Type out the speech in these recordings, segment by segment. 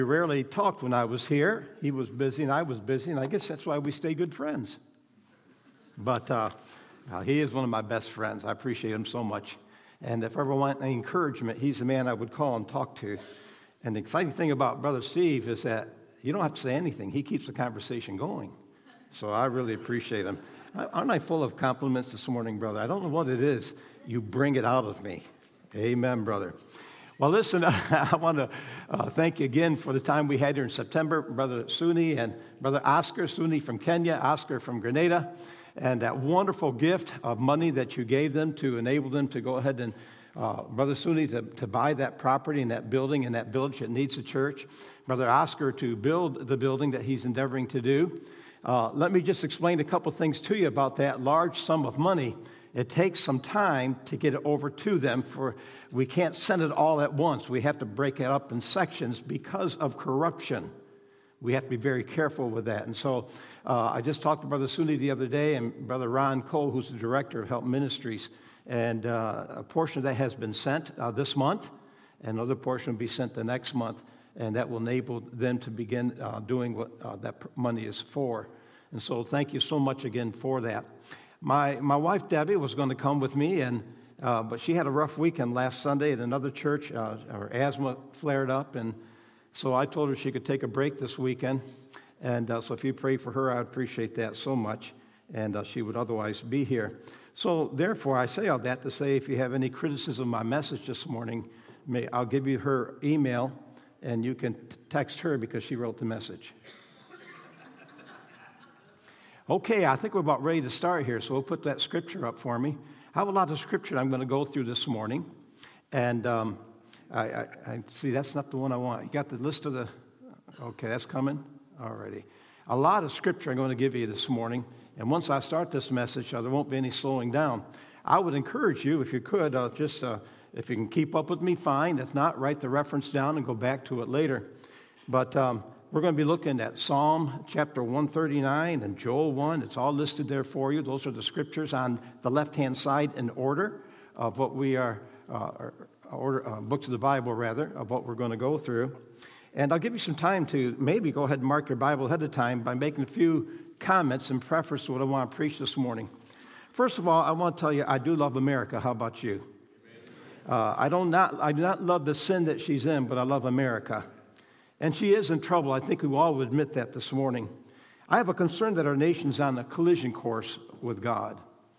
We rarely talked when I was here. He was busy and I was busy, and I guess that's why we stay good friends. But he is one of my best friends. I appreciate him so much. And if I ever want any encouragement, he's the man I would call and talk to. And the exciting thing about Brother Steve is that you don't have to say anything. He keeps the conversation going. So I really appreciate him. Aren't I full of compliments this morning, brother? I don't know what it is. You bring it out of me. Amen, brother. Well, listen, I want to thank you again for the time we had here in September. Brother Suni and Brother Oscar, Suni from Kenya, Oscar from Grenada, and that wonderful gift of money that you gave them to enable them to go ahead and, Brother Suni, to buy that property and that building in that village that needs a church. Brother Oscar to build the building that he's endeavoring to do. Let me just explain a couple things to you about that large sum of money. It takes some time to get it over to them. We can't send it all at once. We have to break it up in sections because of corruption. We have to be very careful with that. And so I just talked to Brother Suni the other day and Brother Ron Cole, who's the director of Help Ministries. And a portion of that has been sent this month, and another portion will be sent the next month. And that will enable them to begin doing what that money is for. And so thank you so much again for that. My wife, Debbie, was going to come with me, but she had a rough weekend last Sunday at another church. Her asthma flared up, and so I told her she could take a break this weekend. And so if you pray for her, I'd appreciate that so much, and she would otherwise be here. So therefore, I say all that to say if you have any criticism of my message this morning, I'll give you her email, and you can text her because she wrote the message. Okay, I think we're about ready to start here, so we'll put that scripture up for me. I have a lot of scripture I'm going to go through this morning, and I see that's not the one I want. You got the list of the, okay, that's coming? Alrighty. A lot of scripture I'm going to give you this morning, and once I start this message, there won't be any slowing down. I would encourage you, if you could, if you can keep up with me, fine. If not, write the reference down and go back to it later. But we're going to be looking at Psalm chapter 139 and Joel 1. It's all listed there for you. Those are the scriptures on the left-hand side in order of what we are, books of the Bible, rather, of what we're going to go through. And I'll give you some time to maybe go ahead and mark your Bible ahead of time by making a few comments in preface to what I want to preach this morning. First of all, I want to tell you I do love America. How about you? I do not love the sin that she's in, but I love America. And she is in trouble. I think we all would admit that this morning. I have a concern that our nation's on a collision course with God.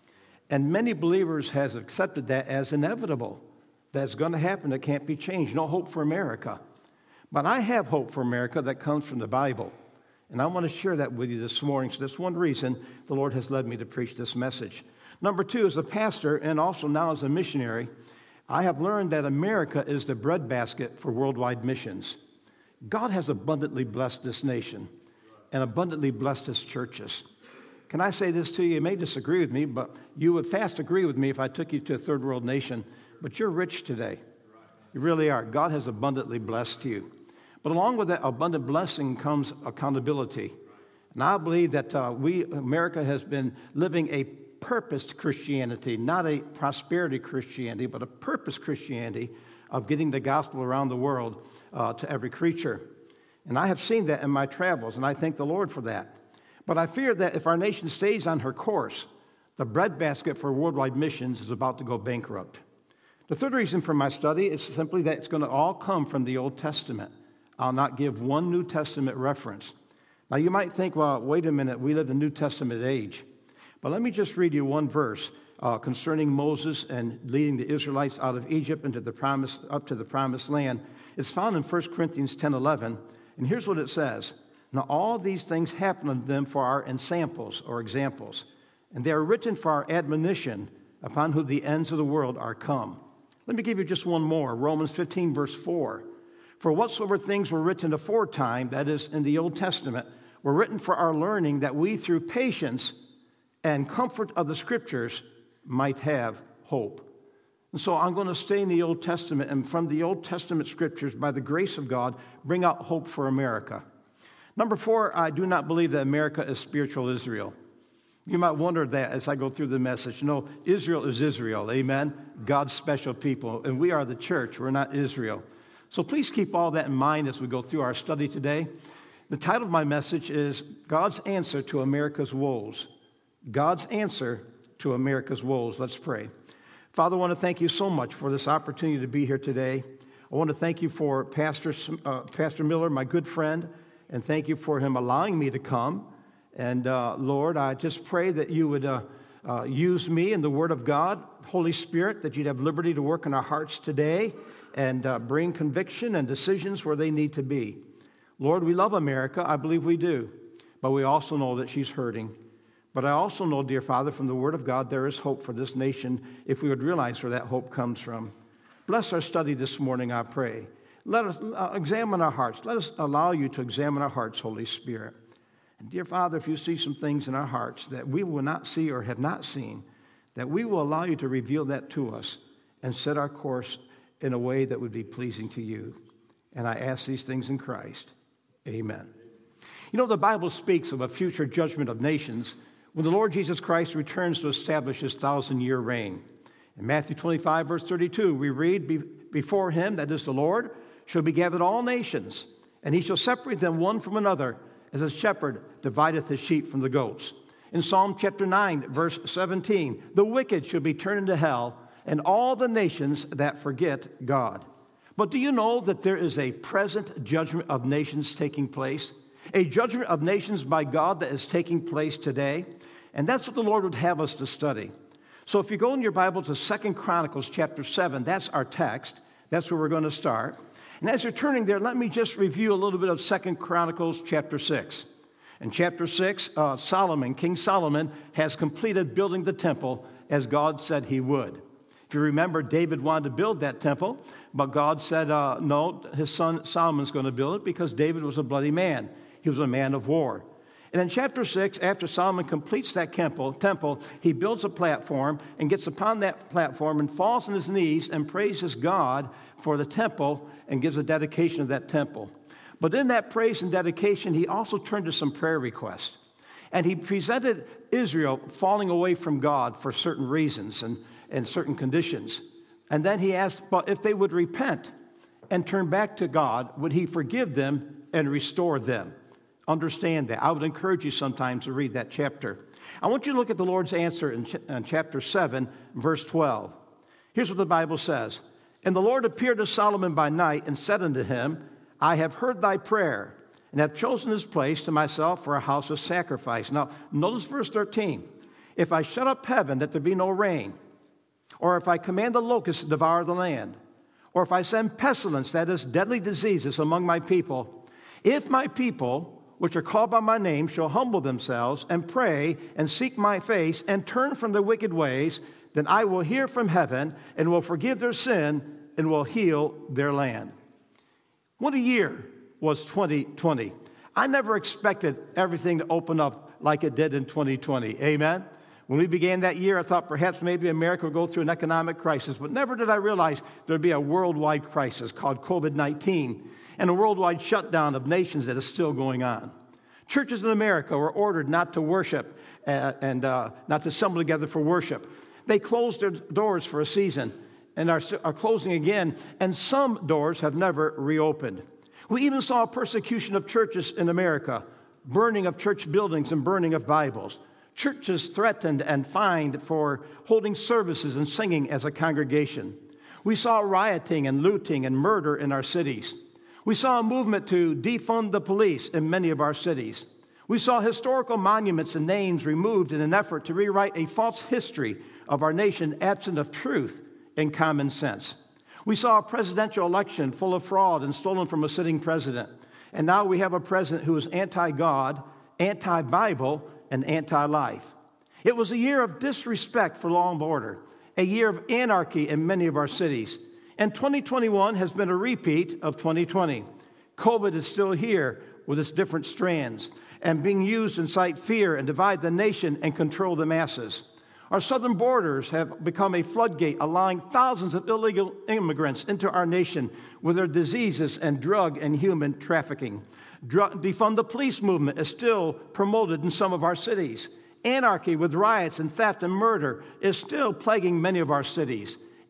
And many believers has accepted that as inevitable. That's going to happen. It can't be changed. No hope for America. But I have hope for America that comes from the Bible. And I want to share that with you this morning. So that's one reason the Lord has led me to preach this message. Number two, as a pastor and also now as a missionary, I have learned that America is the breadbasket for worldwide missions. God has abundantly blessed this nation and abundantly blessed his churches. Can I say this to you? You may disagree with me, but you would fast agree with me if I took you to a third world nation. But you're rich today. You really are. God has abundantly blessed you. But along with that abundant blessing comes accountability. And I believe that America has been living a purposed Christianity, not a prosperity Christianity, but a purposed Christianity of getting the gospel around the world to every creature. And I have seen that in my travels, and I thank the Lord for that. But I fear that if our nation stays on her course, the breadbasket for worldwide missions is about to go bankrupt. The third reason for my study is simply that it's going to all come from the Old Testament. I'll not give one New Testament reference. Now you might think, well, wait a minute, we live in the New Testament age. But let me just read you one verse concerning Moses and leading the Israelites out of Egypt into up to the promised land. It's found in 1 Corinthians 10:11, and here's what it says. Now all these things happen unto them for our ensamples or examples, and they are written for our admonition, upon whom the ends of the world are come. Let me give you just one more, Romans 15, verse 4. For whatsoever things were written aforetime, that is, in the Old Testament, were written for our learning, that we through patience and comfort of the Scriptures might have hope. And so I'm going to stay in the Old Testament, and from the Old Testament Scriptures, by the grace of God, bring out hope for America. Number four, I do not believe that America is spiritual Israel. You might wonder that as I go through the message. No, Israel is Israel, amen? God's special people, and we are the church. We're not Israel. So please keep all that in mind as we go through our study today. The title of my message is God's Answer to America's Woes. God's Answer to America's Woes. Let's pray. Father, I want to thank you so much for this opportunity to be here today. I want to thank you for Pastor Miller, my good friend, and thank you for him allowing me to come. And Lord, I just pray that you would use me in the Word of God, Holy Spirit, that you'd have liberty to work in our hearts today and bring conviction and decisions where they need to be. Lord, we love America. I believe we do. But we also know that she's hurting. But I also know, dear Father, from the Word of God, there is hope for this nation if we would realize where that hope comes from. Bless our study this morning, I pray. Let us examine our hearts. Let us allow you to examine our hearts, Holy Spirit. And dear Father, if you see some things in our hearts that we will not see or have not seen, that we will allow you to reveal that to us and set our course in a way that would be pleasing to you. And I ask these things in Christ. Amen. You know, the Bible speaks of a future judgment of nations when the Lord Jesus Christ returns to establish his 1,000-year reign. In Matthew 25, verse 32, we read, before him, that is the Lord, shall be gathered all nations, and he shall separate them one from another, as a shepherd divideth his sheep from the goats. In Psalm chapter 9, verse 17, the wicked shall be turned into hell, and all the nations that forget God. But do you know that there is a present judgment of nations taking place? A judgment of nations by God that is taking place today? And that's what the Lord would have us to study. So if you go in your Bible to 2 Chronicles chapter 7, that's our text. That's where we're going to start. And as you're turning there, let me just review a little bit of 2 Chronicles chapter 6. In chapter 6, King Solomon, has completed building the temple as God said he would. If you remember, David wanted to build that temple, but God said, no, his son Solomon's going to build it because David was a bloody man. He was a man of war. And in chapter 6, after Solomon completes that temple, he builds a platform and gets upon that platform and falls on his knees and praises God for the temple and gives a dedication of that temple. But in that praise and dedication, he also turned to some prayer requests. And he presented Israel falling away from God for certain reasons and certain conditions. And then he asked, but if they would repent and turn back to God, would he forgive them and restore them? Understand that. I would encourage you sometimes to read that chapter. I want you to look at the Lord's answer in chapter 7, verse 12. Here's what the Bible says. And the Lord appeared to Solomon by night and said unto him, I have heard thy prayer, and have chosen this place to myself for a house of sacrifice. Now, notice verse 13. If I shut up heaven that there be no rain, or if I command the locusts to devour the land, or if I send pestilence, that is, deadly diseases among my people, if my people, which are called by my name, shall humble themselves and pray and seek my face and turn from their wicked ways, then I will hear from heaven and will forgive their sin and will heal their land. What a year was 2020. I never expected everything to open up like it did in 2020. Amen? When we began that year, I thought perhaps maybe America would go through an economic crisis, but never did I realize there would be a worldwide crisis called COVID-19 and a worldwide shutdown of nations that is still going on. Churches in America were ordered not to worship and not to assemble together for worship. They closed their doors for a season and are closing again, and some doors have never reopened. We even saw persecution of churches in America, burning of church buildings and burning of Bibles. Churches threatened and fined for holding services and singing as a congregation. We saw rioting and looting and murder in our cities. We saw a movement to defund the police in many of our cities. We saw historical monuments and names removed in an effort to rewrite a false history of our nation absent of truth and common sense. We saw a presidential election full of fraud and stolen from a sitting president. And now we have a president who is anti-God, anti-Bible, and anti-life. It was a year of disrespect for law and order, a year of anarchy in many of our cities. And 2021 has been a repeat of 2020. COVID is still here with its different strands and being used to incite fear and divide the nation and control the masses. Our southern borders have become a floodgate, allowing thousands of illegal immigrants into our nation with their diseases and drug and human trafficking. Defund the police movement is still promoted in some of our cities. Anarchy with riots and theft and murder is still plaguing many of our cities.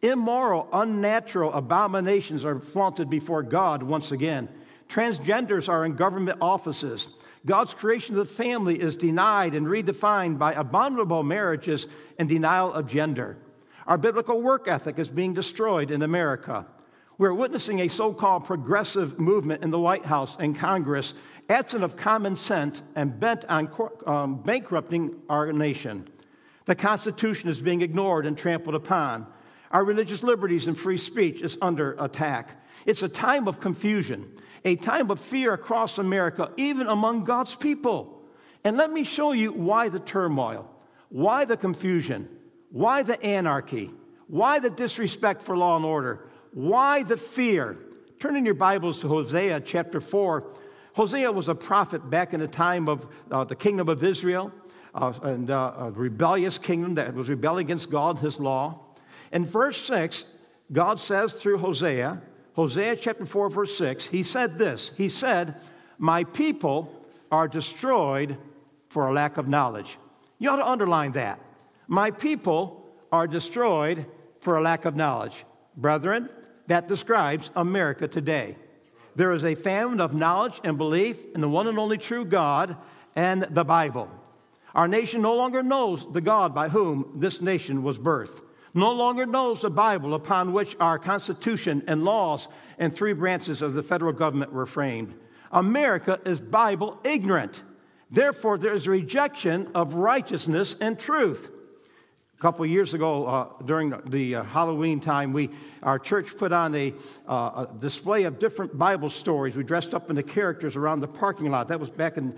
Immoral, unnatural abominations are flaunted before God once again. Transgenders are in government offices. God's creation of the family is denied and redefined by abominable marriages and denial of gender. Our biblical work ethic is being destroyed in America. We're witnessing a so-called progressive movement in the White House and Congress, absent of common sense and bent on bankrupting our nation. The Constitution is being ignored and trampled upon. Our religious liberties and free speech is under attack. It's a time of confusion, a time of fear across America, even among God's people. And let me show you why the turmoil, why the confusion, why the anarchy, why the disrespect for law and order, why the fear. Turn in your Bibles to Hosea chapter 4. Hosea was a prophet back in the time of the kingdom of Israel, and a rebellious kingdom that was rebelling against God and his law. In verse 6, God says through Hosea chapter 4, verse 6, he said this. He said, "My people are destroyed for a lack of knowledge." You ought to underline that. My people are destroyed for a lack of knowledge. Brethren, that describes America today. There is a famine of knowledge and belief in the one and only true God and the Bible. Our nation no longer knows the God by whom this nation was birthed. No longer knows the Bible upon which our Constitution and laws and three branches of the federal government were framed. America is Bible ignorant. Therefore, there is a rejection of righteousness and truth. A couple of years ago, during the Halloween time, our church put on a display of different Bible stories. We dressed up in the characters around the parking lot. That was back in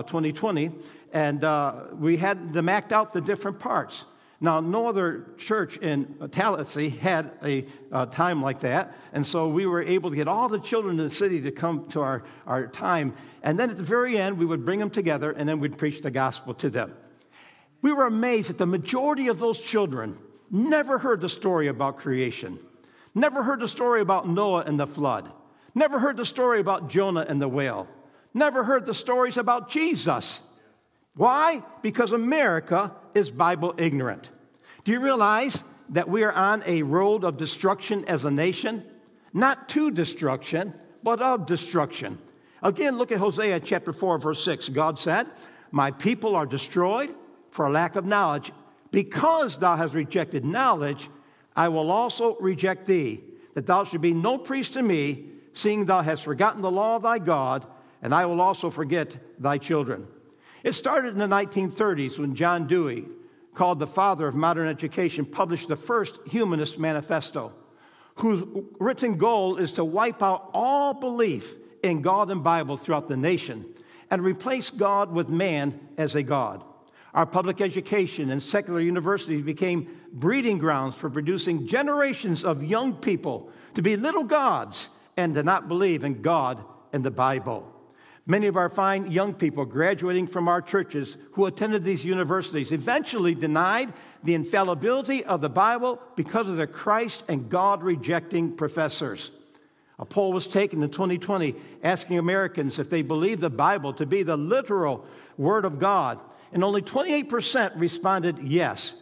2020. And we had them act out the different parts. Now, no other church in Tallahassee had a time like that. And so we were able to get all the children in the city to come to our time. And then at the very end, we would bring them together, and then we'd preach the gospel to them. We were amazed that the majority of those children never heard the story about creation, never heard the story about Noah and the flood, never heard the story about Jonah and the whale, never heard the stories about Jesus. Why? Because America is Bible ignorant. Do you realize that we are on a road of destruction as a nation? Not to destruction, but of destruction. Again, look at Hosea chapter 4, verse 6. God said, "My people are destroyed for a lack of knowledge. Because thou hast rejected knowledge, I will also reject thee, that thou should be no priest to me, seeing thou hast forgotten the law of thy God, and I will also forget thy children." It started in the 1930s when John Dewey, called the father of modern education, published the first humanist manifesto, whose written goal is to wipe out all belief in God and Bible throughout the nation and replace God with man as a God. Our public education and secular universities became breeding grounds for producing generations of young people to be little gods and to not believe in God and the Bible. Many of our fine young people graduating from our churches who attended these universities eventually denied the infallibility of the Bible because of their Christ and God-rejecting professors. A poll was taken in 2020 asking Americans if they believe the Bible to be the literal Word of God, and only 28% responded yes.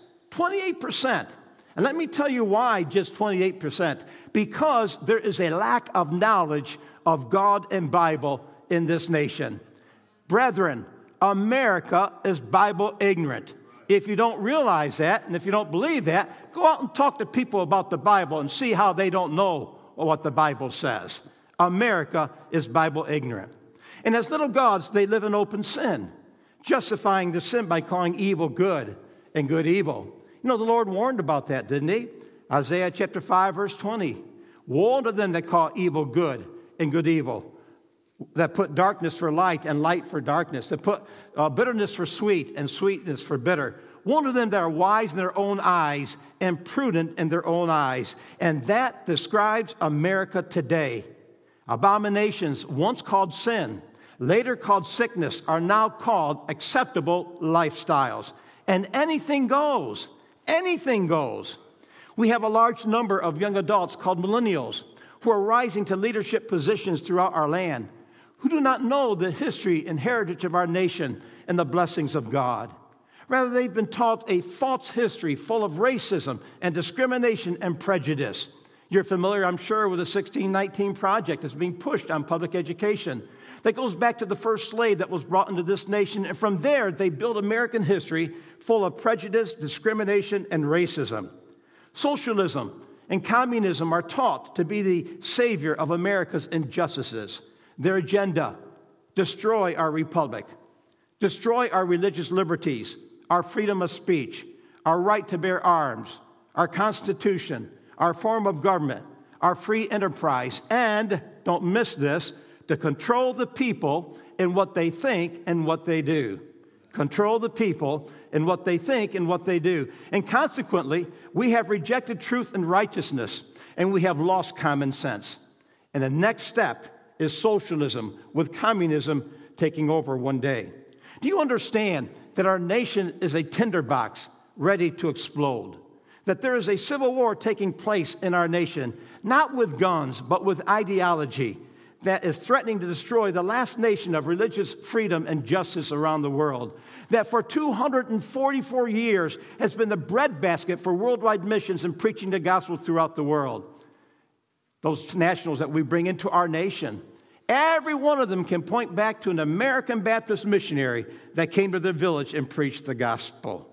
28%. And let me tell you why just 28%. Because there is a lack of knowledge of God and Bible in this nation. Brethren, America is Bible ignorant. If you don't realize that, and if you don't believe that, go out and talk to people about the Bible and see how they don't know what the Bible says. America is Bible ignorant. And as little gods, they live in open sin, justifying the sin by calling evil good and good evil. You know, the Lord warned about that, didn't he? Isaiah chapter 5, verse 20. Woe to them that call evil good and good evil, that put darkness for light and light for darkness, that put bitterness for sweet and sweetness for bitter. Woe to them that are wise in their own eyes and prudent in their own eyes. And that describes America today. Abominations, once called sin, later called sickness, are now called acceptable lifestyles. And anything goes. Anything goes. We have a large number of young adults called millennials who are rising to leadership positions throughout our land, who do not know the history and heritage of our nation and the blessings of God. Rather, they've been taught a false history full of racism and discrimination and prejudice. You're familiar, I'm sure, with the 1619 Project that's being pushed on public education. That goes back to the first slave that was brought into this nation, and from there, they built American history full of prejudice, discrimination, and racism. Socialism and communism are taught to be the savior of America's injustices. Their agenda: destroy our republic, destroy our religious liberties, our freedom of speech, our right to bear arms, our Constitution, our form of government, our free enterprise, and, don't miss this, to control the people in what they think and what they do. Control the people in what they think and what they do. And consequently, we have rejected truth and righteousness, and we have lost common sense. And the next step is socialism, with communism taking over one day. Do you understand that our nation is a tinderbox ready to explode? That there is a civil war taking place in our nation, not with guns, but with ideology that is threatening to destroy the last nation of religious freedom and justice around the world. That for 244 years has been the breadbasket for worldwide missions and preaching the gospel throughout the world. Those nationals that we bring into our nation, every one of them can point back to an American Baptist missionary that came to their village and preached the gospel.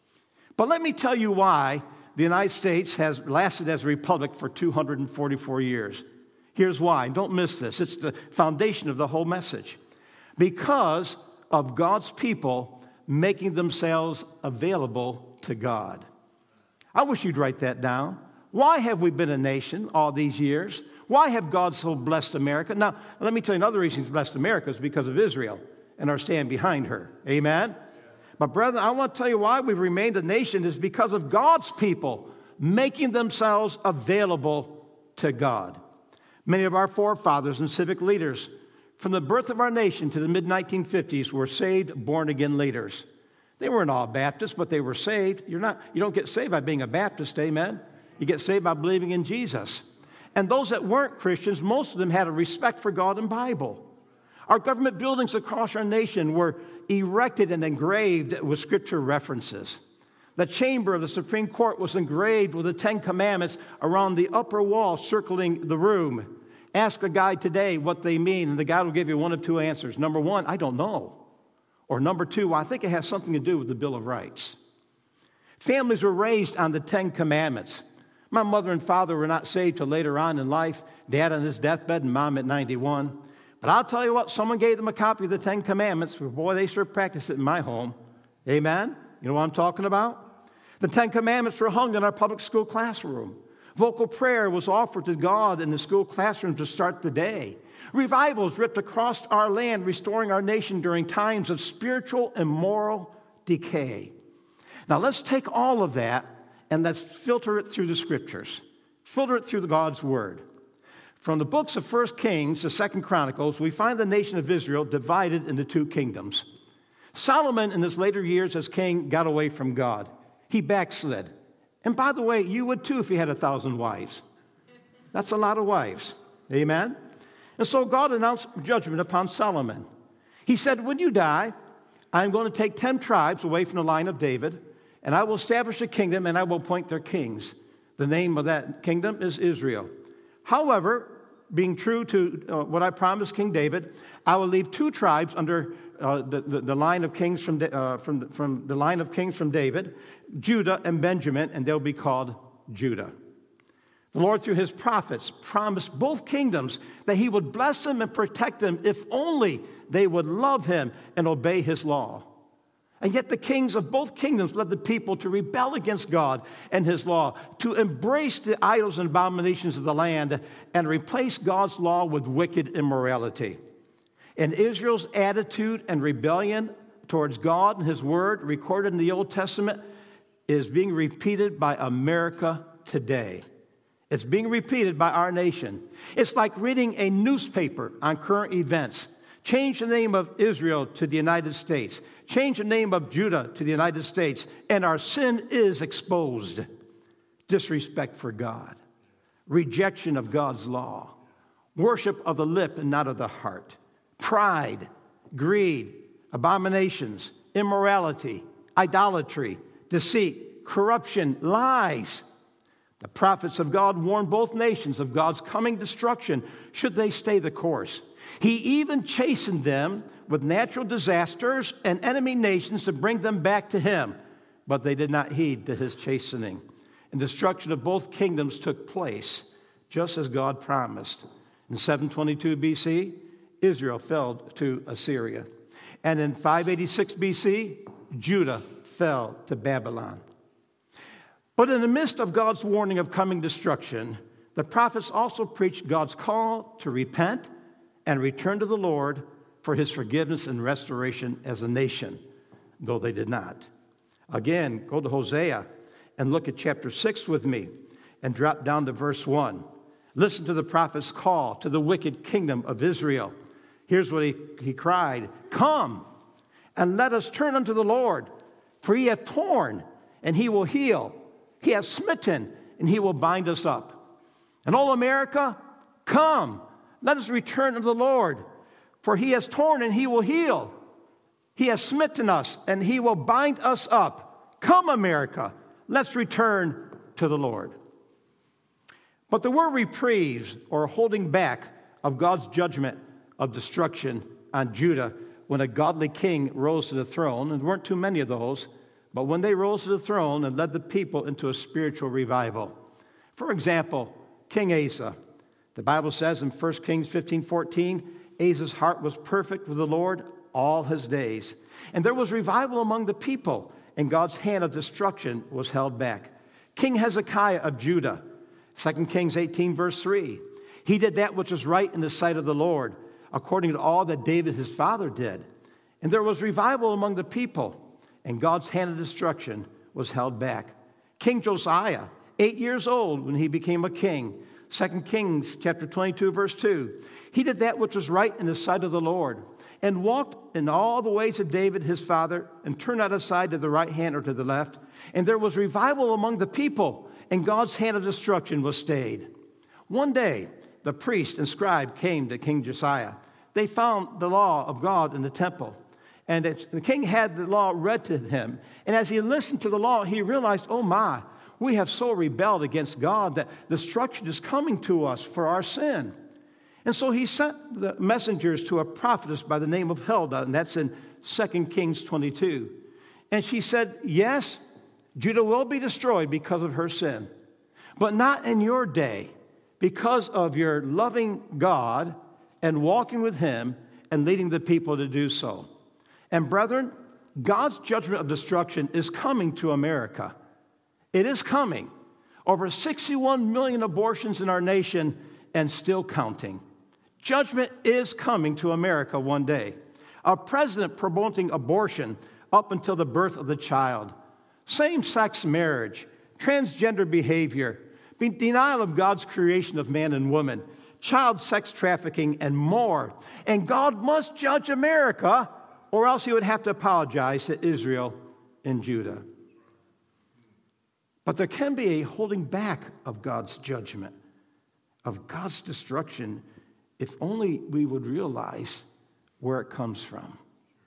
But let me tell you why the United States has lasted as a republic for 244 years. Here's why. Don't miss this. It's the foundation of the whole message. Because of God's people making themselves available to God. I wish you'd write that down. Why have we been a nation all these years? Why have God so blessed America? Now, let me tell you another reason He's blessed America is because of Israel and our stand behind her. Amen? But brethren, I want to tell you why we've remained a nation is because of God's people making themselves available to God. Many of our forefathers and civic leaders from the birth of our nation to the mid-1950s were saved, born-again leaders. They weren't all Baptists, but they were saved. You don't get saved by being a Baptist, amen? You get saved by believing in Jesus. And those that weren't Christians, most of them had a respect for God and Bible. Our government buildings across our nation were erected and engraved with scripture references. The chamber of the Supreme Court was engraved with the Ten Commandments around the upper wall circling the room. Ask a guy today what they mean, and the guy will give you one of two answers. Number one, I don't know. Or number two, I think it has something to do with the Bill of Rights. Families were raised on the Ten Commandments. My mother and father were not saved till later on in life. Dad on his deathbed and mom at 91. But I'll tell you what, someone gave them a copy of the Ten Commandments. Boy, they sure practiced it in my home. Amen? You know what I'm talking about? The Ten Commandments were hung in our public school classroom. Vocal prayer was offered to God in the school classroom to start the day. Revivals ripped across our land, restoring our nation during times of spiritual and moral decay. Now let's take all of that and let's filter it through the Scriptures. Filter it through God's Word. From the books of 1 Kings to 2 Chronicles, we find the nation of Israel divided into two kingdoms. Solomon, in his later years as king, got away from God. He backslid. And by the way, you would too if you had 1,000 wives. That's a lot of wives. Amen? And so God announced judgment upon Solomon. He said, when you die, I'm going to take 10 tribes away from the line of David, and I will establish a kingdom, and I will appoint their kings. The name of that kingdom is Israel. However, being true to what I promised King David, I will leave 2 tribes under the line of kings from the line of kings from David, Judah and Benjamin, and they'll be called Judah. The Lord, through His prophets, promised both kingdoms that He would bless them and protect them if only they would love Him and obey His law. And yet the kings of both kingdoms led the people to rebel against God and His law, to embrace the idols and abominations of the land, and replace God's law with wicked immorality. And Israel's attitude and rebellion towards God and His Word, recorded in the Old Testament, is being repeated by America today. It's being repeated by our nation. It's like reading a newspaper on current events. Change the name of Israel to the United States. Change the name of Judah to the United States. And our sin is exposed. Disrespect for God. Rejection of God's law. Worship of the lip and not of the heart. Pride, greed, abominations, immorality, idolatry, deceit, corruption, lies. The prophets of God warned both nations of God's coming destruction should they stay the course. He even chastened them with natural disasters and enemy nations to bring them back to him, but they did not heed to his chastening. And destruction of both kingdoms took place, just as God promised. In 722 BC, Israel fell to Assyria. And in 586 BC, Judah fell to Babylon. But in the midst of God's warning of coming destruction, the prophets also preached God's call to repent and return to the Lord for his forgiveness and restoration as a nation, though they did not. Again, go to Hosea and look at chapter 6 with me and drop down to verse 1. Listen to the prophet's call to the wicked kingdom of Israel. Here's what he cried, "Come, and let us turn unto the Lord, for he hath torn, and he will heal. He hath smitten, and he will bind us up. And all America, come, let us return unto the Lord, for he has torn, and he will heal. He has smitten us, and he will bind us up. Come, America, let's return to the Lord." But there were reprieves or holding back of God's judgment of destruction on Judah when a godly king rose to the throne, and there weren't too many of those, but when they rose to the throne and led the people into a spiritual revival. For example, King Asa. The Bible says in 1 Kings 15:14, Asa's heart was perfect with the Lord all his days. And there was revival among the people, and God's hand of destruction was held back. King Hezekiah of Judah, 2 Kings 18, verse 3. He did that which was right in the sight of the Lord, according to all that David his father did. And there was revival among the people, and God's hand of destruction was held back. King Josiah, 8 years old when he became a king. 2 Kings chapter 22, verse 2. He did that which was right in the sight of the Lord, and walked in all the ways of David his father, and turned not aside to the right hand or to the left. And there was revival among the people, and God's hand of destruction was stayed. One day, the priest and scribe came to King Josiah. They found the law of God in the temple. And the king had the law read to him. And as he listened to the law, he realized, oh my, we have so rebelled against God that destruction is coming to us for our sin. And so he sent the messengers to a prophetess by the name of Huldah, and that's in 2 Kings 22. And she said, yes, Judah will be destroyed because of her sin, but not in your day, because of your loving God and walking with him and leading the people to do so. And brethren, God's judgment of destruction is coming to America. It is coming. Over 61 million abortions in our nation and still counting. Judgment is coming to America one day. A president promoting abortion up until the birth of the child. Same-sex marriage, transgender behavior, denial of God's creation of man and woman, child sex trafficking, and more. And God must judge America, or else he would have to apologize to Israel and Judah. But there can be a holding back of God's judgment, of God's destruction, if only we would realize where it comes from.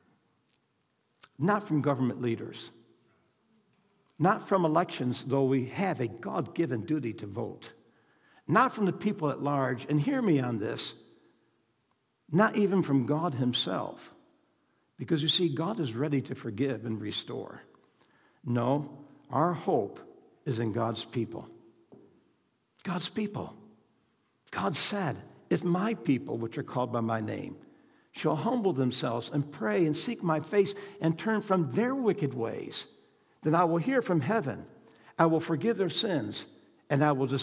Not from government leaders. Not from elections, though we have a God-given duty to vote. Not from the people at large, and hear me on this, not even from God himself. Because you see, God is ready to forgive and restore. No, our hope is in God's people. God's people. God said, if my people, which are called by my name, shall humble themselves and pray and seek my face and turn from their wicked ways, then I will hear from heaven. I will forgive their sins, and I will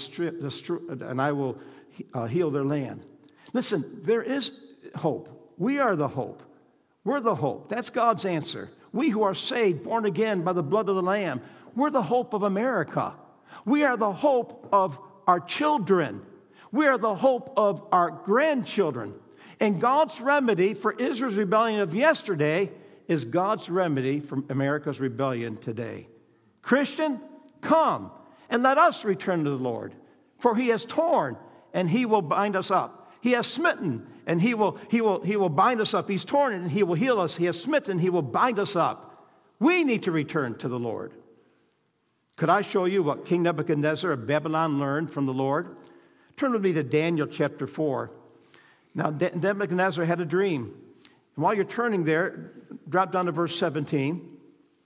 heal their land. Listen, there is hope. We are the hope. We're the hope. That's God's answer. We who are saved, born again by the blood of the Lamb, we're the hope of America. We are the hope of our children. We are the hope of our grandchildren. And God's remedy for Israel's rebellion of yesterday is God's remedy for America's rebellion today. Christian, come and let us return to the Lord. For he has torn, and he will bind us up. He has smitten, and he will bind us up. He's torn, and he will heal us. He has smitten, he will bind us up. We need to return to the Lord. Could I show you what King Nebuchadnezzar of Babylon learned from the Lord? Turn with me to Daniel chapter 4. Now, Nebuchadnezzar had a dream. And while you're turning there, drop down to verse 17.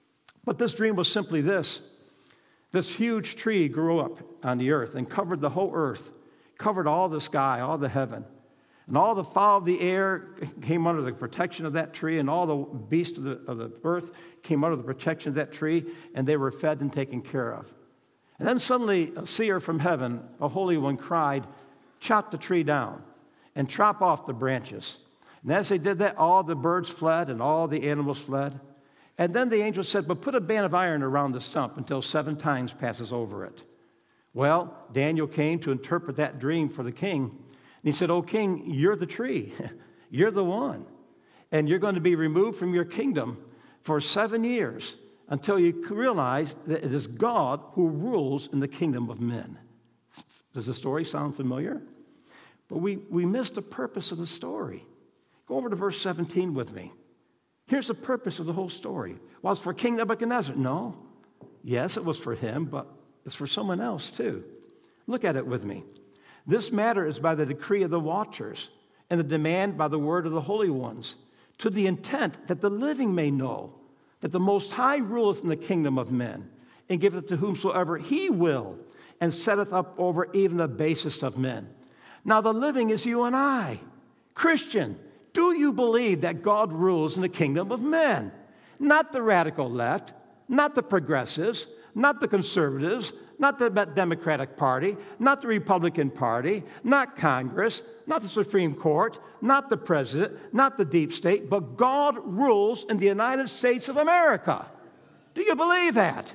But this dream was simply this. This huge tree grew up on the earth and covered the whole earth, covered all the sky, all the heaven. And all the fowl of the air came under the protection of that tree, and all the beasts of the earth came under the protection of that tree, and they were fed and taken care of. And then suddenly a seer from heaven, a holy one, cried, "Chop the tree down and chop off the branches." And as they did that, all the birds fled and all the animals fled. And then the angel said, "But put a band of iron around the stump until 7 times passes over it." Well, Daniel came to interpret that dream for the king. And he said, "O king, you're the tree. You're the one. And you're going to be removed from your kingdom for 7 years until you realize that it is God who rules in the kingdom of men." Does the story sound familiar? But we missed the purpose of the story. Go over to verse 17 with me. Here's the purpose of the whole story. Well, it's for King Nebuchadnezzar. No. Yes, it was for him, but it's for someone else too. Look at it with me. This matter is by the decree of the watchers and the demand by the word of the holy ones, to the intent that the living may know that the Most High ruleth in the kingdom of men, and giveth to whomsoever he will, and setteth up over even the basest of men. Now the living is you and I. Christian, do you believe that God rules in the kingdom of men? Not the radical left, not the progressives, not the conservatives, not the Democratic Party, not the Republican Party, not Congress, not the Supreme Court, not the president, not the deep state, but God rules in the United States of America. Do you believe that?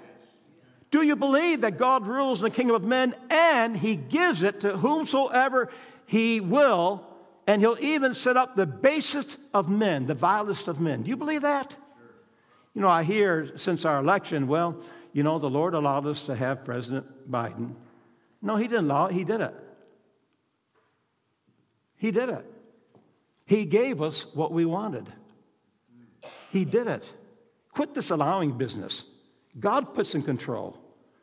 Do you believe that God rules in the kingdom of men and he gives it to whomsoever he will, and he'll even set up the basest of men, the vilest of men? Do you believe that? You know, I hear since our election, well, you know, the Lord allowed us to have President Biden. No, he didn't allow it. He did it. He did it. He gave us what we wanted. He did it. Quit this allowing business. God puts in control,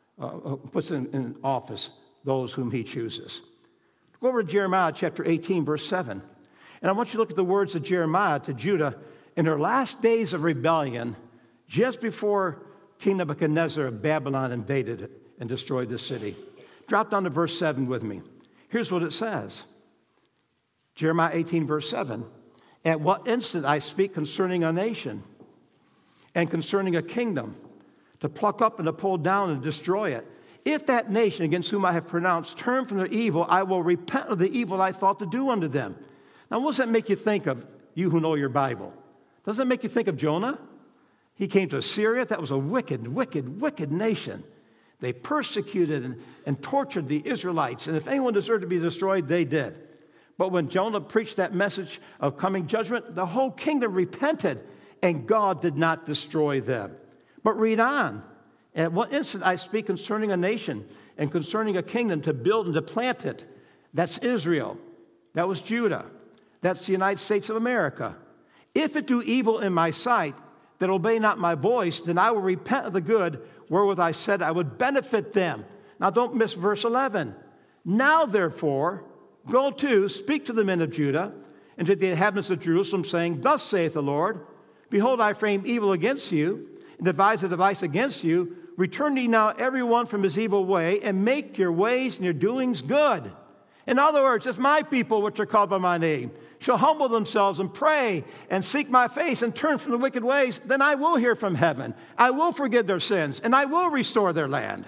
puts in office those whom he chooses. Go over to Jeremiah chapter 18, verse 7. And I want you to look at the words of Jeremiah to Judah in their last days of rebellion, just before King Nebuchadnezzar of Babylon invaded it and destroyed the city. Drop down to verse 7 with me. Here's what it says. Jeremiah 18, verse 7. "At what instant I speak concerning a nation and concerning a kingdom, to pluck up and to pull down and destroy it. If that nation against whom I have pronounced turn from their evil, I will repent of the evil I thought to do unto them." Now, what does that make you think of, you who know your Bible? Does that make you think of Jonah? He came to Assyria. That was a wicked, wicked, wicked nation. They persecuted and tortured the Israelites. And if anyone deserved to be destroyed, they did. But when Jonah preached that message of coming judgment, the whole kingdom repented, and God did not destroy them. But read on. "At what instant I speak concerning a nation and concerning a kingdom to build and to plant it." That's Israel. That was Judah. That's the United States of America. "If it do evil in my sight, that obey not my voice, then I will repent of the good wherewith I said I would benefit them." Now don't miss verse 11. "Now therefore, go to, speak to the men of Judah and to the inhabitants of Jerusalem, saying, Thus saith the Lord, Behold, I frame evil against you, and devise a device against you. Return ye now every one from his evil way, and make your ways and your doings good." In other words, if my people, which are called by my name, shall humble themselves and pray and seek my face and turn from the wicked ways, then I will hear from heaven. I will forgive their sins, and I will restore their land.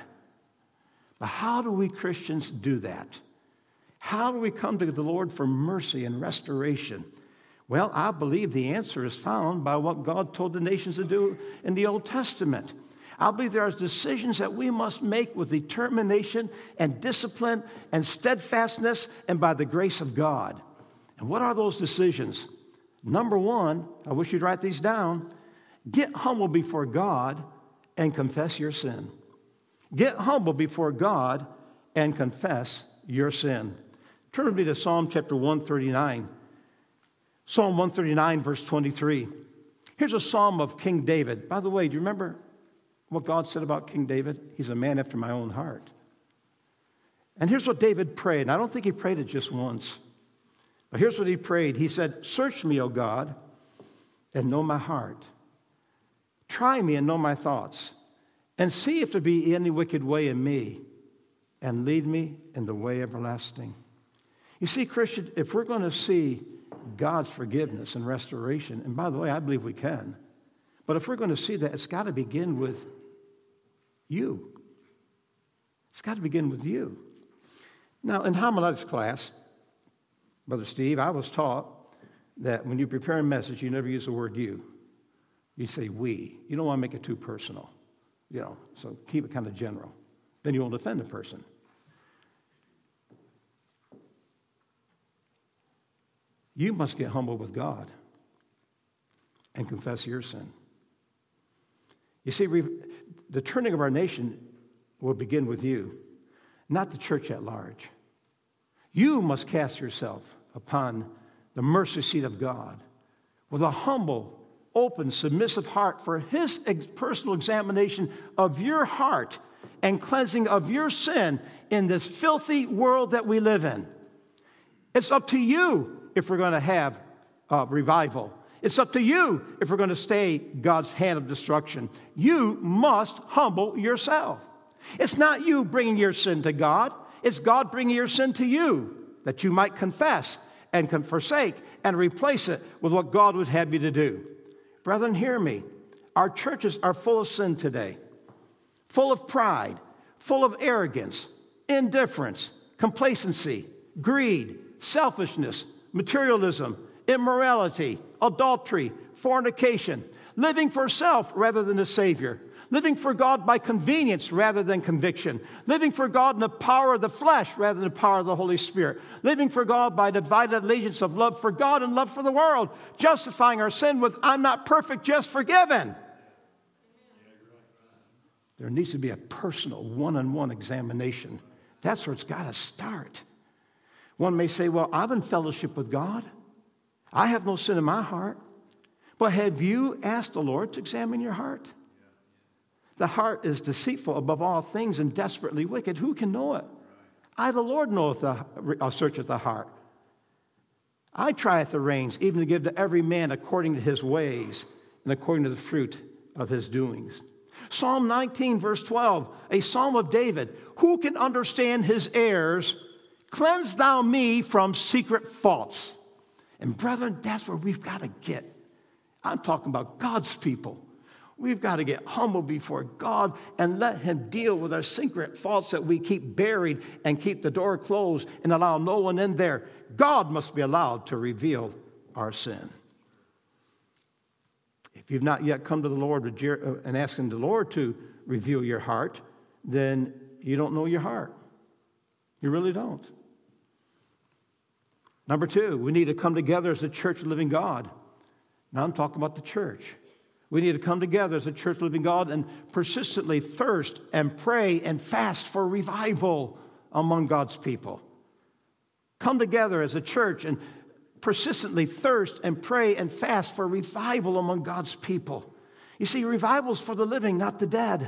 But how do we Christians do that? How do we come to the Lord for mercy and restoration? Well, I believe the answer is found by what God told the nations to do in the Old Testament. I believe there are decisions that we must make with determination and discipline and steadfastness and by the grace of God. And what are those decisions? Number one, I wish you'd write these down. Get humble before God and confess your sin. Get humble before God and confess your sin. Turn with me to Psalm chapter 139. Psalm 139, verse 23. Here's a psalm of King David. By the way, do you remember what God said about King David? He's a man after my own heart. And here's what David prayed. And I don't think he prayed it just once. But here's what he prayed. He said, search me, O God, and know my heart. Try me and know my thoughts. And see if there be any wicked way in me. And lead me in the way everlasting. You see, Christian, if we're going to see God's forgiveness and restoration, and by the way, I believe we can, but if we're going to see that, it's got to begin with you. It's got to begin with you. Now, in homiletics class, Brother Steve, I was taught that when you prepare a message, you never use the word you. You say we. You don't want to make it too personal, so keep it kind of general. Then you won't offend the person. You must get humble with God and confess your sin. You see, the turning of our nation will begin with you, not the church at large. You must cast yourself upon the mercy seat of God with a humble, open, submissive heart for His personal examination of your heart and cleansing of your sin in this filthy world that we live in. It's up to you if we're going to have revival. It's up to you if we're going to stay God's hand of destruction. You must humble yourself. It's not you bringing your sin to God. It's God bringing your sin to you that you might confess and forsake and replace it with what God would have you to do. Brethren, hear me. Our churches are full of sin today, full of pride, full of arrogance, indifference, complacency, greed, selfishness, materialism, immorality, adultery, fornication, living for self rather than the Savior, living for God by convenience rather than conviction, living for God in the power of the flesh rather than the power of the Holy Spirit, living for God by divided allegiance of love for God and love for the world, justifying our sin with, I'm not perfect, just forgiven. There needs to be a personal, one-on-one examination. That's where it's got to start. One may say, well, I'm in fellowship with God. I have no sin in my heart. But have you asked the Lord to examine your heart? The heart is deceitful above all things and desperately wicked. Who can know it? I, the Lord, searcheth the heart. I trieth the reins, even to give to every man according to his ways and according to the fruit of his doings. Psalm 19, verse 12, a psalm of David. Who can understand his errors? Cleanse thou me from secret faults. And brethren, that's where we've got to get. I'm talking about God's people. We've got to get humble before God and let Him deal with our secret faults that we keep buried and keep the door closed and allow no one in there. God must be allowed to reveal our sin. If you've not yet come to the Lord and asking the Lord to reveal your heart, then you don't know your heart. You really don't. Number two, we need to come together as the church of the living God. Now I'm talking about the church. We need to come together as a church of the living God and persistently thirst and pray and fast for revival among God's people. Come together as a church and persistently thirst and pray and fast for revival among God's people. You see, revival is for the living, not the dead.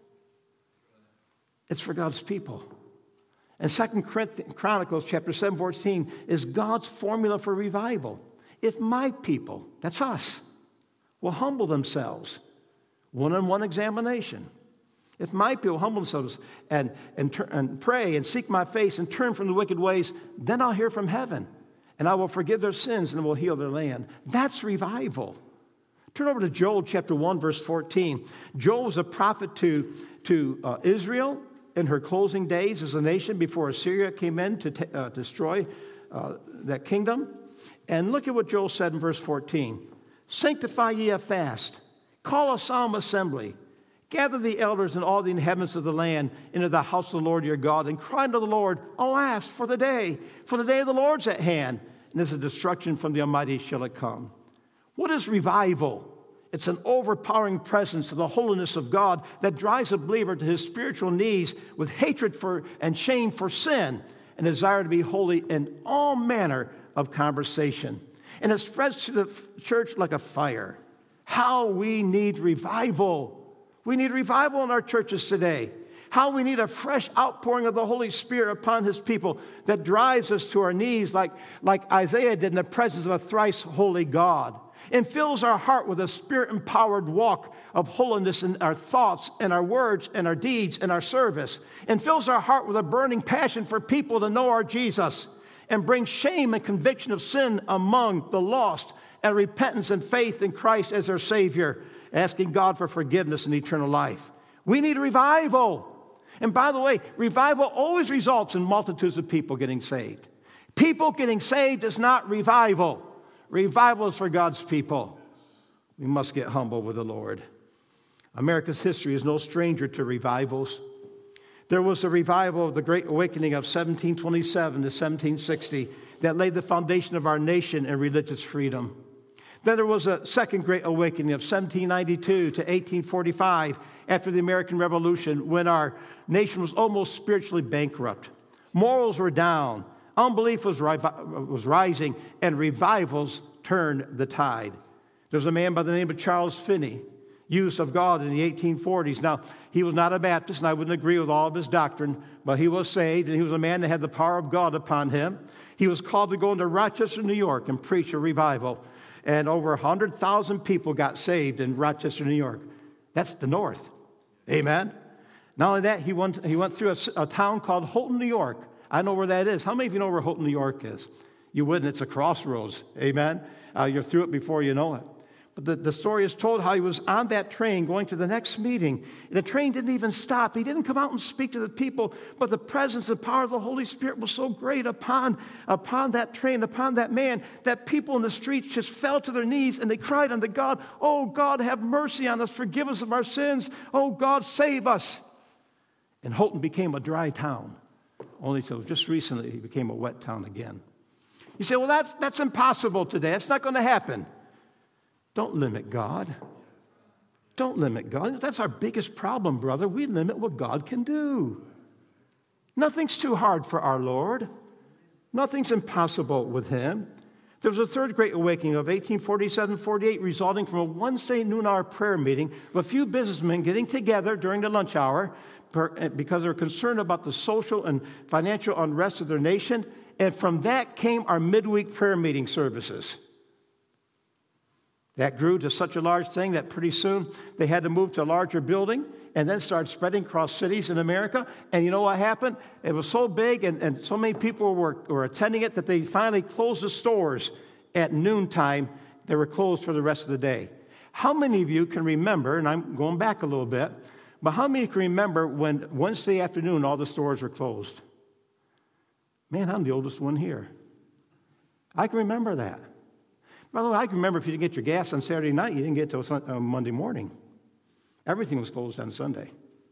It's for God's people. And 2 Chronicles chapter 7, 14 is God's formula for revival. If my people, that's us, will humble themselves, one-on-one examination. If my people humble themselves and pray and seek my face and turn from the wicked ways, then I'll hear from heaven, and I will forgive their sins and will heal their land. That's revival. Turn over to Joel chapter 1, verse 14. Joel was a prophet to Israel in her closing days as a nation before Assyria came in to destroy that kingdom. And look at what Joel said in verse 14. Sanctify ye a fast, call a solemn assembly, gather the elders and all the inhabitants of the land into the house of the Lord your God, and cry unto the Lord, alas, for the day of the Lord's at hand, and as a destruction from the Almighty shall it come. What is revival? It's an overpowering presence of the holiness of God that drives a believer to his spiritual knees with hatred for and shame for sin and desire to be holy in all manner of conversation. And it spreads to the church like a fire. How we need revival. We need revival in our churches today. How we need a fresh outpouring of the Holy Spirit upon His people that drives us to our knees like Isaiah did in the presence of a thrice holy God, and fills our heart with a Spirit-empowered walk of holiness in our thoughts and our words and our deeds and our service, and fills our heart with a burning passion for people to know our Jesus, and brings shame and conviction of sin among the lost, and repentance and faith in Christ as our Savior, asking God for forgiveness and eternal life. We need revival. And by the way, revival always results in multitudes of people getting saved. People getting saved is not revival. Revival is for God's people. We must get humble with the Lord. America's history is no stranger to revivals. There was a revival of the Great Awakening of 1727 to 1760 that laid the foundation of our nation and religious freedom. Then there was a second Great Awakening of 1792 to 1845 after the American Revolution, when our nation was almost spiritually bankrupt. Morals were down, unbelief was rising, and revivals turned the tide. There's a man by the name of Charles Finney, used of God in the 1840s. Now, he was not a Baptist, and I wouldn't agree with all of his doctrine, but he was saved, and he was a man that had the power of God upon him. He was called to go into Rochester, New York, and preach a revival. And over 100,000 people got saved in Rochester, New York. That's the north. Amen? Not only that, he went through a town called Holton, New York. I know where that is. How many of you know where Holton, New York is? You wouldn't. It's a crossroads. Amen? You're through it before you know it. But the story is told how he was on that train going to the next meeting. The train didn't even stop. He didn't come out and speak to the people, but the presence and power of the Holy Spirit was so great upon that train, upon that man, that people in the streets just fell to their knees and they cried unto God, "Oh, God, have mercy on us. Forgive us of our sins. Oh, God, save us." And Holton became a dry town, only until just recently he became a wet town again. You say, well, that's impossible today. That's not going to happen. Don't limit God. Don't limit God. That's our biggest problem, brother. We limit what God can do. Nothing's too hard for our Lord. Nothing's impossible with Him. There was a third Great Awakening of 1847-48 resulting from a Wednesday noon-hour prayer meeting of a few businessmen getting together during the lunch hour because they're concerned about the social and financial unrest of their nation. And from that came our midweek prayer meeting services. That grew to such a large thing that pretty soon they had to move to a larger building and then start spreading across cities in America. And you know what happened? It was so big and so many people were attending it that they finally closed the stores at noontime. They were closed for the rest of the day. How many of you can remember, and I'm going back a little bit, but how many can remember when Wednesday afternoon all the stores were closed? Man, I'm the oldest one here. I can remember that. By the way, I can remember if you didn't get your gas on Saturday night, you didn't get it till Monday morning. Everything was closed on Sunday.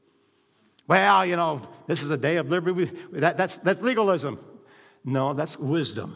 Well, you know, this is a day of liberty. That's legalism. No, that's wisdom.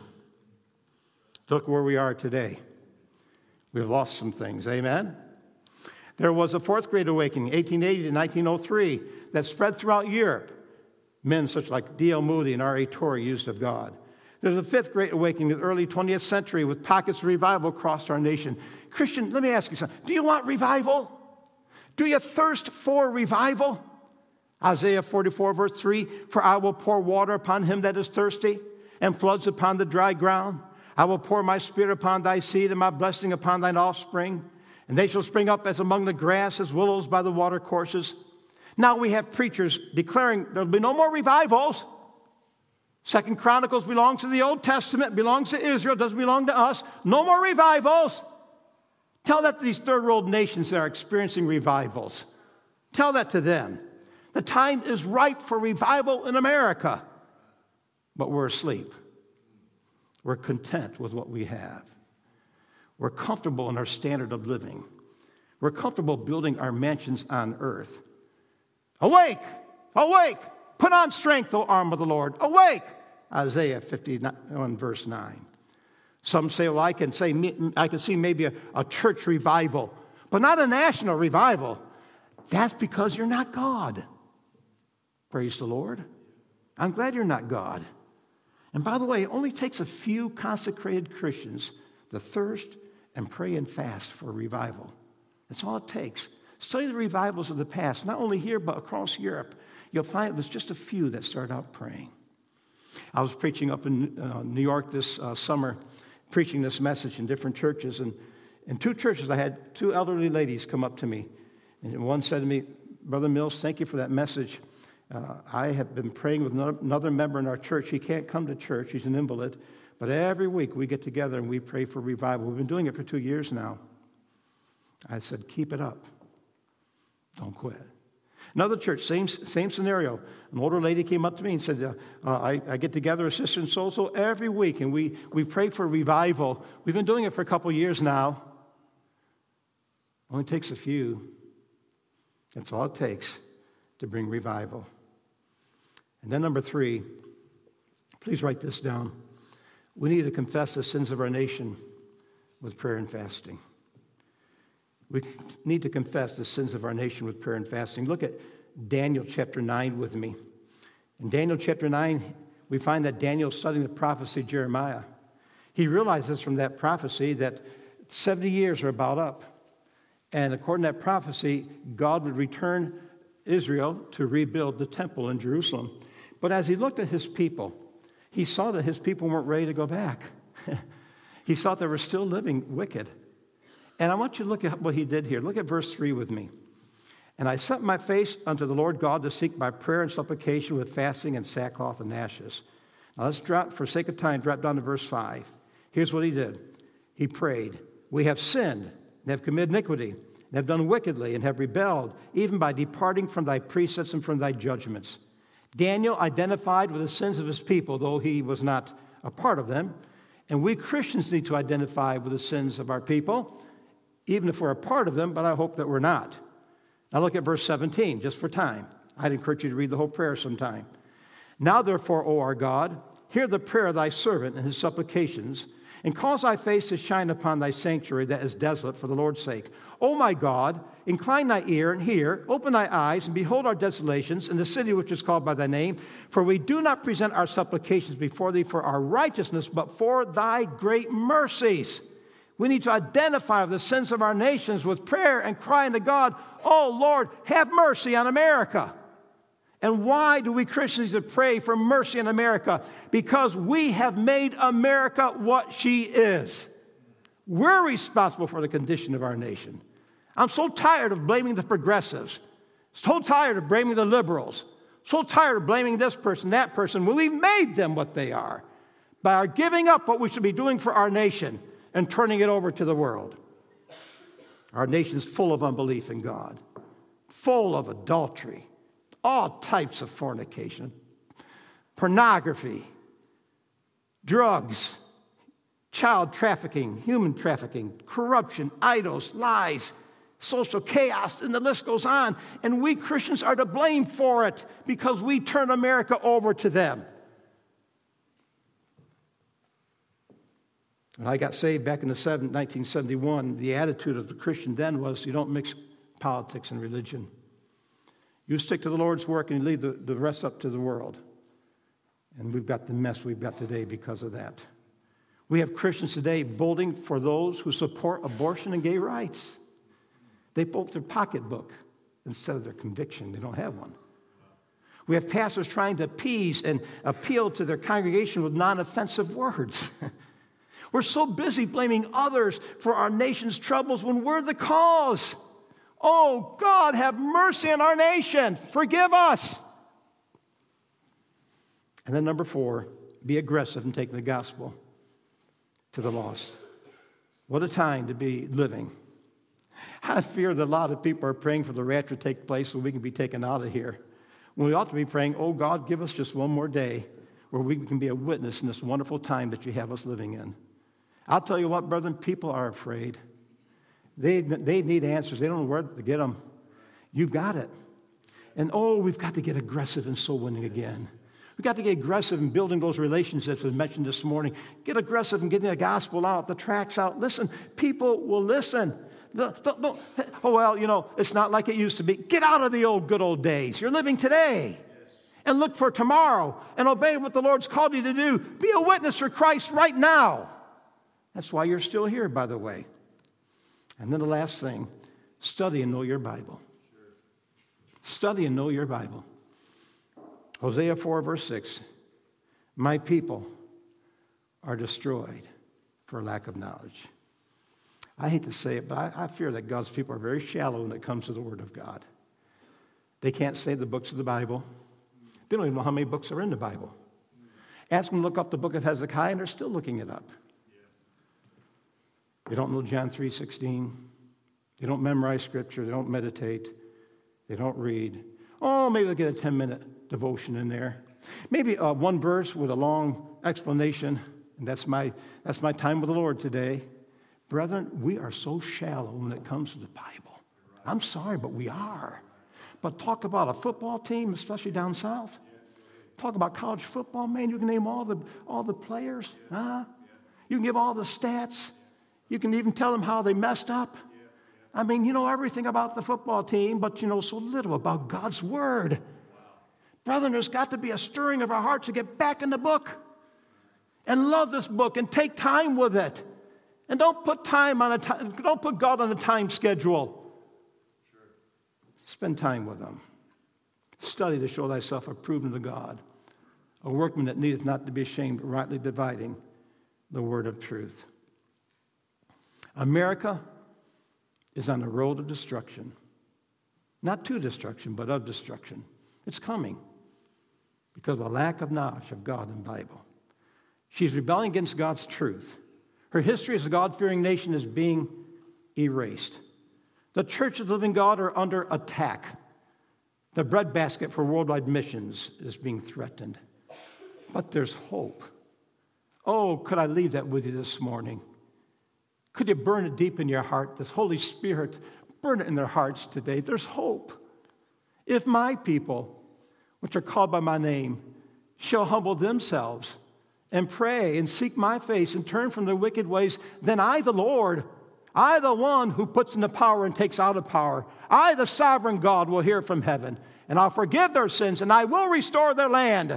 Look where we are today. We've lost some things. Amen? There was a fourth Great Awakening, 1880 to 1903, that spread throughout Europe. Men such like D.L. Moody and R.A. Torrey used of God. There's a fifth Great Awakening in the early 20th century with pockets of revival across our nation. Christian, let me ask you something. Do you want revival? Do you thirst for revival? Isaiah 44, verse 3, "For I will pour water upon him that is thirsty, and floods upon the dry ground. I will pour my spirit upon thy seed, and my blessing upon thine offspring. And they shall spring up as among the grass, as willows by the watercourses." Now we have preachers declaring there will be no more revivals. 2 Chronicles belongs to the Old Testament, belongs to Israel, doesn't belong to us. No more revivals. Tell that to these third world nations that are experiencing revivals. Tell that to them. The time is ripe for revival in America. But we're asleep. We're content with what we have. We're comfortable in our standard of living. We're comfortable building our mansions on earth. Awake! Awake! Put on strength, O arm of the Lord. Awake! Isaiah 51, verse 9. Some say, well, I can see maybe a church revival, but not a national revival. That's because you're not God. Praise the Lord. I'm glad you're not God. And by the way, it only takes a few consecrated Christians to thirst and pray and fast for revival. That's all it takes. Study the revivals of the past, not only here, but across Europe. You'll find it was just a few that started out praying. I was preaching up in New York this summer, preaching this message in different churches. And in two churches, I had two elderly ladies come up to me. And one said to me, Brother Mills, thank you for that message. I have been praying with another member in our church. He can't come to church. He's an invalid. But every week we get together and we pray for revival. We've been doing it for 2 years now. I said, keep it up. Don't quit. Another church, same scenario. An older lady came up to me and said, I get together with Sister and so every week, and we pray for revival. We've been doing it for a couple years now. Only takes a few. That's all it takes to bring revival. And then number 3, please write this down. We need to confess the sins of our nation with prayer and fasting. We need to confess the sins of our nation with prayer and fasting. Look at Daniel chapter 9 with me. In Daniel chapter 9, we find that Daniel is studying the prophecy of Jeremiah. He realizes from that prophecy that 70 years are about up. And according to that prophecy, God would return Israel to rebuild the temple in Jerusalem. But as he looked at his people, he saw that his people weren't ready to go back. He saw they were still living wicked. And I want you to look at what he did here. Look at verse 3 with me. And I set my face unto the Lord God to seek by prayer and supplication with fasting and sackcloth and ashes. Now let's drop, for sake of time, drop down to verse 5. Here's what he did. He prayed, we have sinned and have committed iniquity and have done wickedly and have rebelled, even by departing from thy precepts and from thy judgments. Daniel identified with the sins of his people, though he was not a part of them. And we Christians need to identify with the sins of our people, even if we're a part of them, but I hope that we're not. Now look at verse 17, just for time. I'd encourage you to read the whole prayer sometime. Now therefore, O our God, hear the prayer of thy servant and his supplications, and cause thy face to shine upon thy sanctuary that is desolate for the Lord's sake. O my God, incline thy ear and hear, open thy eyes, and behold our desolations in the city which is called by thy name. For we do not present our supplications before thee for our righteousness, but for thy great mercies. We need to identify the sins of our nations with prayer and crying to God, oh, Lord, have mercy on America. And why do we Christians need to pray for mercy in America? Because we have made America what she is. We're responsible for the condition of our nation. I'm so tired of blaming the progressives. So tired of blaming the liberals. So tired of blaming this person, that person, when we've made them what they are by our giving up what we should be doing for our nation and turning it over to the world. Our nation's full of unbelief in God, full of adultery, all types of fornication, pornography, drugs, child trafficking, human trafficking, corruption, idols, lies, social chaos, and the list goes on. And we Christians are to blame for it because we turn America over to them. When I got saved back in 1971, the attitude of the Christian then was you don't mix politics and religion. You stick to the Lord's work and you leave the rest up to the world. And we've got the mess we've got today because of that. We have Christians today voting for those who support abortion and gay rights. They vote their pocketbook instead of their conviction. They don't have one. We have pastors trying to appease and appeal to their congregation with non-offensive words. We're so busy blaming others for our nation's troubles when we're the cause. Oh, God, have mercy on our nation. Forgive us. And then number 4, be aggressive in taking the gospel to the lost. What a time to be living. I fear that a lot of people are praying for the rapture to take place so we can be taken out of here. When we ought to be praying, oh, God, give us just one more day where we can be a witness in this wonderful time that you have us living in. I'll tell you what, brethren, people are afraid. They need answers. They don't know where to get them. You've got it. And, we've got to get aggressive in soul winning again. We've got to get aggressive in building those relationships as mentioned this morning. Get aggressive in getting the gospel out, the tracts out. Listen, people will listen. Don't, it's not like it used to be. Get out of the good old days. You're living today. And look for tomorrow and obey what the Lord's called you to do. Be a witness for Christ right now. That's why you're still here, by the way. And then the last thing, Study and know your Bible. Study and know your Bible. Hosea 4, verse 6. My people are destroyed for lack of knowledge. I hate to say it, but I fear that God's people are very shallow when it comes to the Word of God. They can't say the books of the Bible. They don't even know how many books are in the Bible. Ask them to look up the book of Hezekiah, and they're still looking it up. They don't know John 3:16. They don't memorize Scripture. They don't meditate. They don't read. Oh, maybe they'll get a 10-minute devotion in there. Maybe one verse with a long explanation, and that's my time with the Lord today. Brethren, we are so shallow when it comes to the Bible. I'm sorry, but we are. But talk about a football team, especially down south. Talk about college football, man. You can name all the players. Huh? You can give all the stats. You can even tell them how they messed up. I mean, you know everything about the football team, but you know so little about God's Word. Brethren, there's got to be a stirring of our hearts to get back in the book and love this book and take time with it. And don't put God on a time schedule. Spend time with Him. Study to show thyself approved unto God, a workman that needeth not to be ashamed, but rightly dividing the word of truth. America is on the road of destruction. Not to destruction, but of destruction. It's coming because of a lack of knowledge of God and the Bible. She's rebelling against God's truth. Her history as a God-fearing nation is being erased. The Church of the Living God are under attack. The breadbasket for worldwide missions is being threatened. But there's hope. Oh, could I leave that with you this morning? Could you burn it deep in your heart? This Holy Spirit, burn it in their hearts today. There's hope. If my people, which are called by my name, shall humble themselves and pray and seek my face and turn from their wicked ways, then I, the Lord, I, the one who puts into power and takes out of power, I, the sovereign God, will hear from heaven, and I'll forgive their sins, and I will restore their land.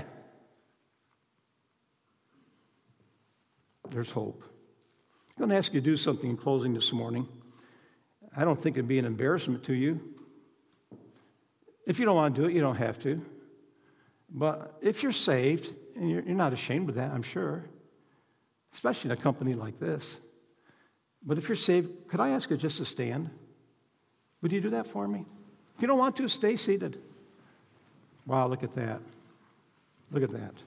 There's hope. I'm going to ask you to do something in closing this morning. I don't think it'd be an embarrassment to you. If you don't want to do it, you don't have to. But if you're saved, and you're not ashamed of that, I'm sure, especially in a company like this. But if you're saved, could I ask you just to stand? Would you do that for me? If you don't want to, stay seated. Wow, look at that. Look at that.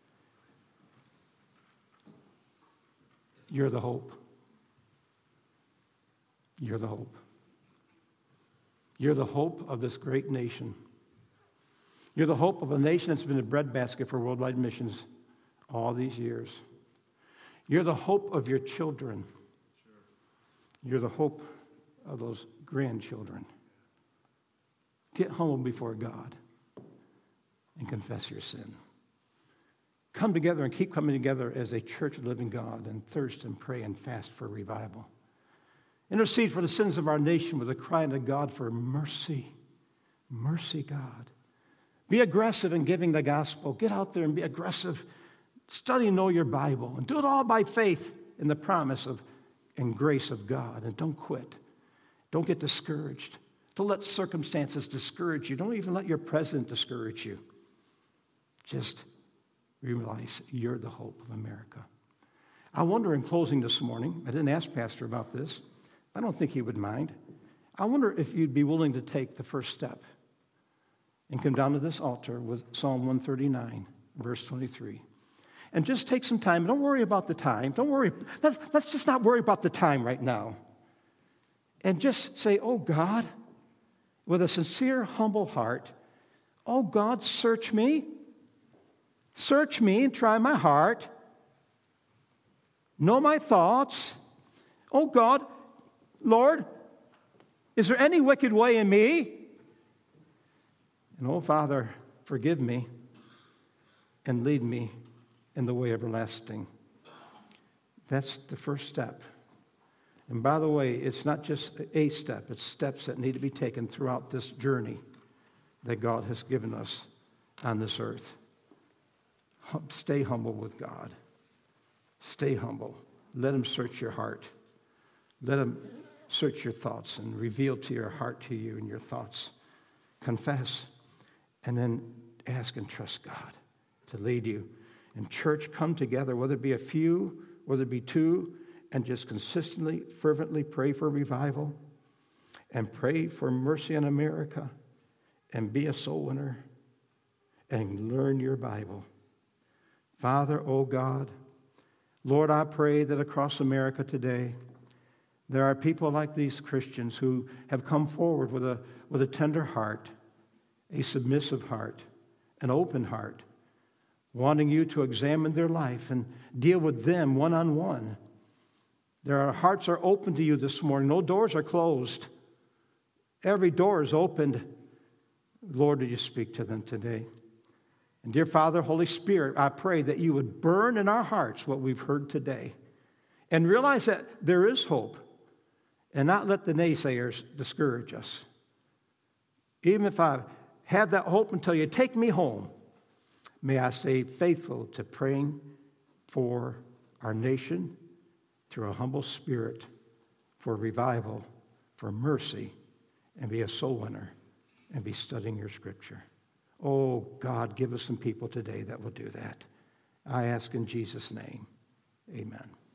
You're the hope. You're the hope. You're the hope of this great nation. You're the hope of a nation that's been a breadbasket for worldwide missions all these years. You're the hope of your children. You're the hope of those grandchildren. Get humble before God and confess your sin. Come together and keep coming together as a church of the living God and thirst and pray and fast for revival. Intercede for the sins of our nation with a cry unto God for mercy. Mercy, God. Be aggressive in giving the gospel. Get out there and be aggressive. Study and know your Bible. And do it all by faith in the promise of and grace of God. And don't quit. Don't get discouraged. Don't let circumstances discourage you. Don't even let your president discourage you. Just realize you're the hope of America. I wonder in closing this morning, I didn't ask Pastor about this. I don't think he would mind. I wonder if you'd be willing to take the first step and come down to this altar with Psalm 139, verse 23. And just take some time. Don't worry about the time. Don't worry. Let's just not worry about the time right now. And just say, oh God, with a sincere, humble heart, oh God, search me. Search me and try my heart. Know my thoughts. Oh God, Lord, is there any wicked way in me? And oh Father, forgive me and lead me in the way everlasting. That's the first step. And by the way, it's not just a step, it's steps that need to be taken throughout this journey that God has given us on this earth. Stay humble with God. Stay humble. Let Him search your heart. Let Him search your thoughts and reveal to your heart to you and your thoughts. Confess, and then ask and trust God to lead you. In church, come together, whether it be a few, whether it be two, and just consistently, fervently pray for revival and pray for mercy in America and be a soul winner and learn your Bible. Father, oh God, Lord, I pray that across America today, there are people like these Christians who have come forward with a tender heart, a submissive heart, an open heart, wanting you to examine their life and deal with them one-on-one. Their hearts are open to you this morning. No doors are closed. Every door is opened. Lord, would you speak to them today? And dear Father, Holy Spirit, I pray that you would burn in our hearts what we've heard today and realize that there is hope and not let the naysayers discourage us. Even if I have that hope until you take me home, may I stay faithful to praying for our nation through a humble spirit, for revival, for mercy, and be a soul winner and be studying your scripture. Oh, God, give us some people today that will do that. I ask in Jesus' name, amen.